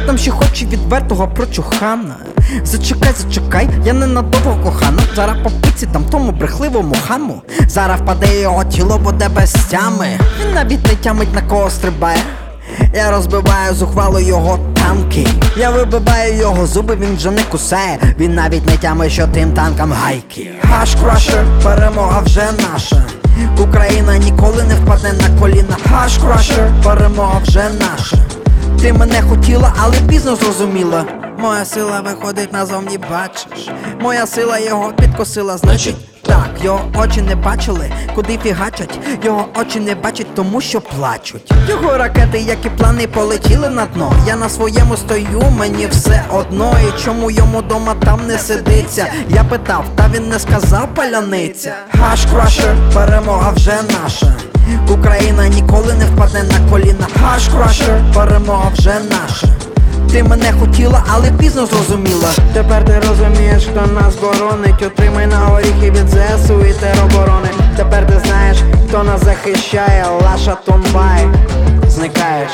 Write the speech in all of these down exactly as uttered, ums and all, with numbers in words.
там ще хоче відвертого прочухана. Зачекай, зачекай, я ненадовго кохана. Зараз по пиці там тому брехливому хаму. Зараз впаде його тіло, буде без тями. Він навіть не тямить, на кого стрибає. Я розбиваю зухвало його танки. Я вибиваю його зуби, він вже не кусає. Він навіть не тямить, що тим танкам гайки. Хаш-крашер, перемога вже наша. Україна ніколи не впаде на коліна. Хаш-крашер, перемога вже наша. Ти мене хотіла, але пізно зрозуміла. Моя сила виходить назовні, бачиш. Моя сила його підкосила, значить так. Його очі не бачили, куди фігачать. Його очі не бачать, тому що плачуть. Його ракети, як і плани, полетіли на дно. Я на своєму стою, мені все одно. І чому йому дома там не сидиться? Я питав, та він не сказав паляниця. Хаш-крашер, перемога вже наша. Україна ніколи не впаде на коліна. Хаш-крашер, перемога вже наша. Ти мене хотіла, але пізно зрозуміла. Тепер ти розумієш, хто нас боронить. Отримай на горіхи від ЗСУ і тероборони. Тепер ти знаєш, хто нас захищає. Лаша Тонбай, зникаєш.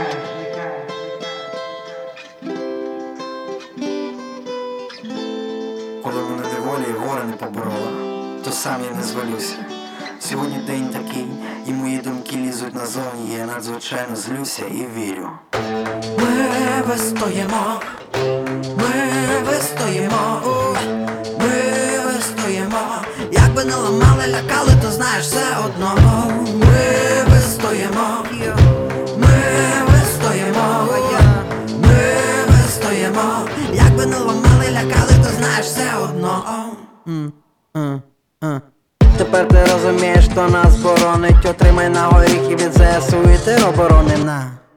Коли мене неволі і горе не поборола, то сам я не звалюся. Сьогодні день такий, і мої думки лізуть назовні. Я надзвичайно злюся і вірю. Ми вистоїмо, ми вистоїмо, ми вистоїмо. Якби не ламали, лякали, то знаєш все одно. Ми вистоїмо, ми вистоїмо, ми вистоїмо. Якби не ламали, лякали, то знаєш все одно. Тепер ти розумієш, хто нас боронить. Отримай на горіхи від ЗСУ і тероборони. На